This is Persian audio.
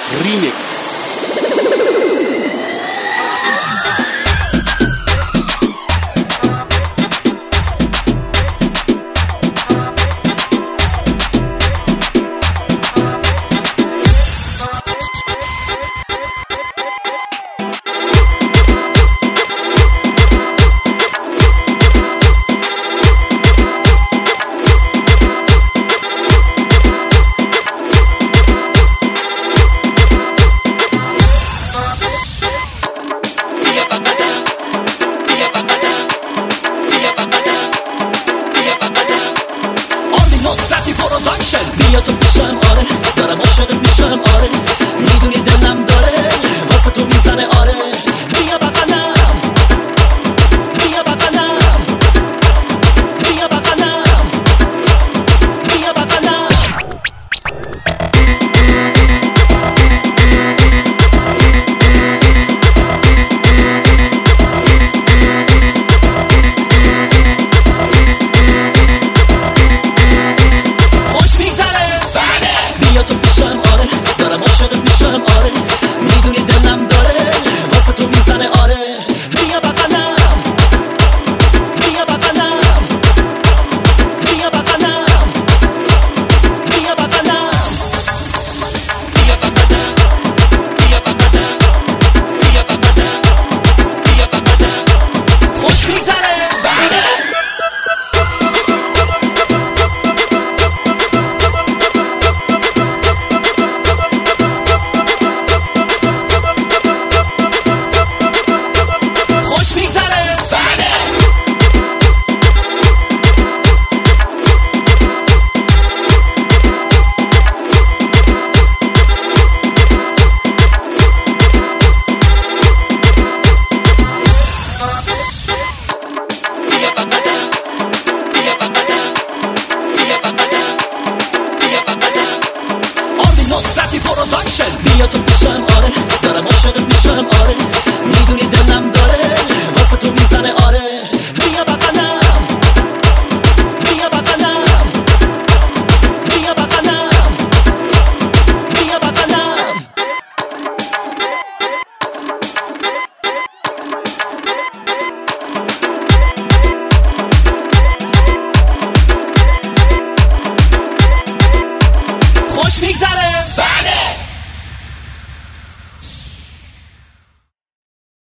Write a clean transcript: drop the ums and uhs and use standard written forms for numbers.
ریمیکس. بیا تو پیشم آره، دارم عاشقت میشم آره، میدونی دلم داره واسه تو میزنه آره. بیا بغلم، بیا بغلم، بیا بغلم، بیا بغلم. بیا تو پیشم آره، دارم عاشقت میشم آره، میدونی دلم داره واسه تو میزنه آره. بیا بغلم، بیا بغلم، بیا بغلم، بیا بغلم، بیا بغلم، بیا بغلم، بیا بغلم، بیا بغلم. خوش میگذره بیا تو پیشم آره، دارم عاشقت میشم آره،